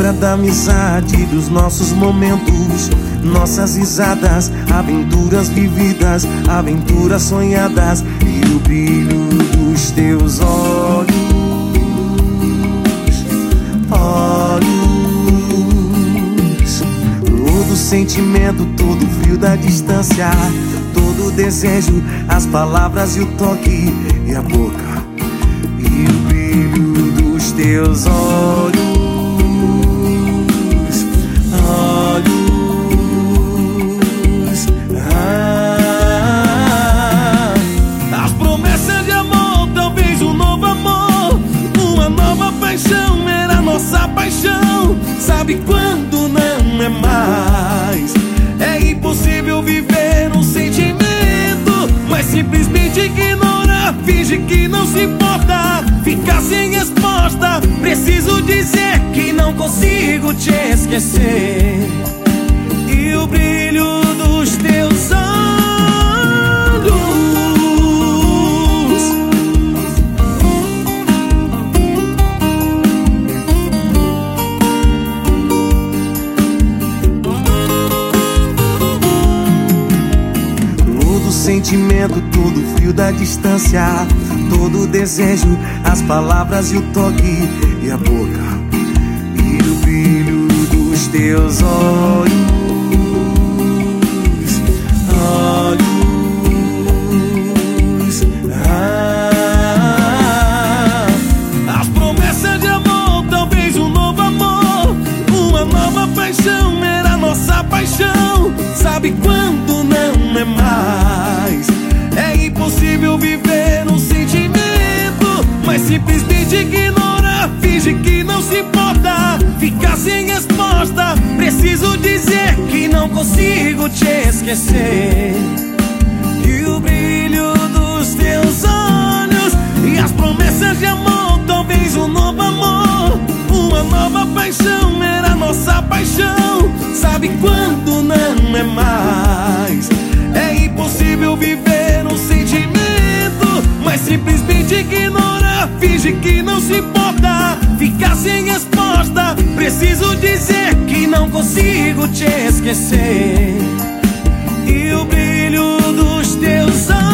lembra da amizade, dos nossos momentos, nossas risadas, aventuras vividas, aventuras sonhadas, e o brilho dos teus olhos, todo sentimento, todo frio da distância, todo desejo, as palavras e o toque e a boca, e o brilho dos teus olhos. As promessas de amor, talvez um novo amor, uma nova paixão, era nossa paixão. Sabe quando não é mais? É impossível viver um sentimento, mas simplesmente ignora, finge que não se importa, fica sem resposta. Preciso dizer que não consigo te esquecer, e o brilho dos teus olhos, todo sentimento, todo frio da distância, todo desejo, as palavras e o toque e a boca, e o brilho dos teus olhos. as promessas de amor, talvez um novo amor, uma nova paixão, era nossa paixão. Sabe quando não é mais? É impossível viver um sentimento, mas simplesmente ignora, finge que não se importa, fica sem resposta. Preciso dizer que não consigo te esquecer, e o brilho dos teus olhos, e as promessas de amor, talvez um novo amor, uma nova paixão, era nossa paixão. Sabe quando não é mais? É impossível viver um sentimento, mas simplesmente ignora, finge que não se importa, fica sem resposta. Preciso dizer que não consigo te esquecer, e o brilho dos teus olhos.